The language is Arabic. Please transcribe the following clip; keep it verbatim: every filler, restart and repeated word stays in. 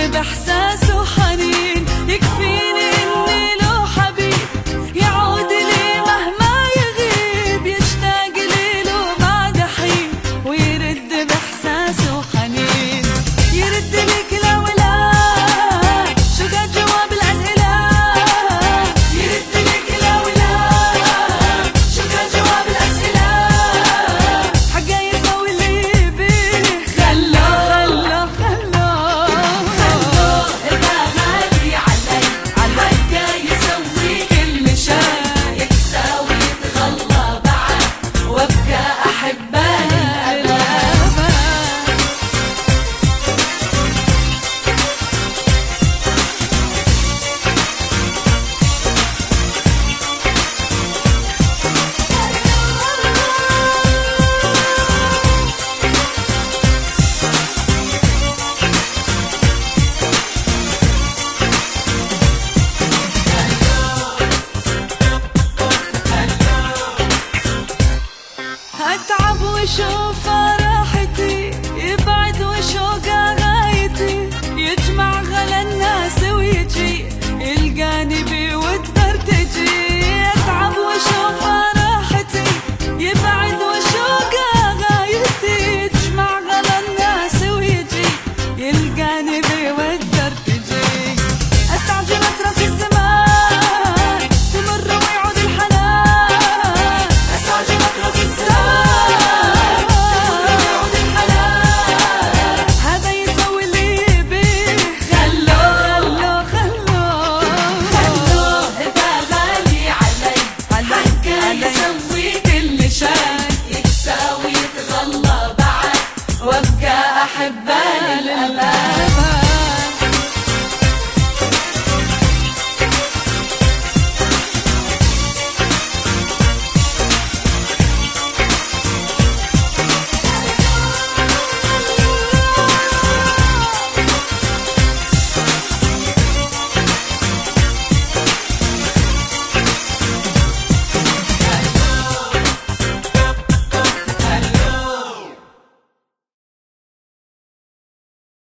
يرد باحساس وحنين، يكفيني اني له حبيب يعود لي مهما يغيب، يشتاق لي له بعد حين ويرد باحساس وحنين. يرد لك لا ولا شو قد جواب الاسئله، يرد لك لا ولا شو قد جواب الاسئله، حقا يسوي اللي يبيه خلوه خلوه خلوه خلوه ابقى غالي علي حقا يسوي كل شي، يساوي يتغلى بعد وابقى احبه للابد. اتعب واشوف راحتي، يبعد وشوقه غايتي، يجمع غلا الناس ويجي يلقاني بود ارتجي. اتعب واشوف راحتي، يبعد وشوقه غايتي، يجمع غلا الناس ويجي يلقاني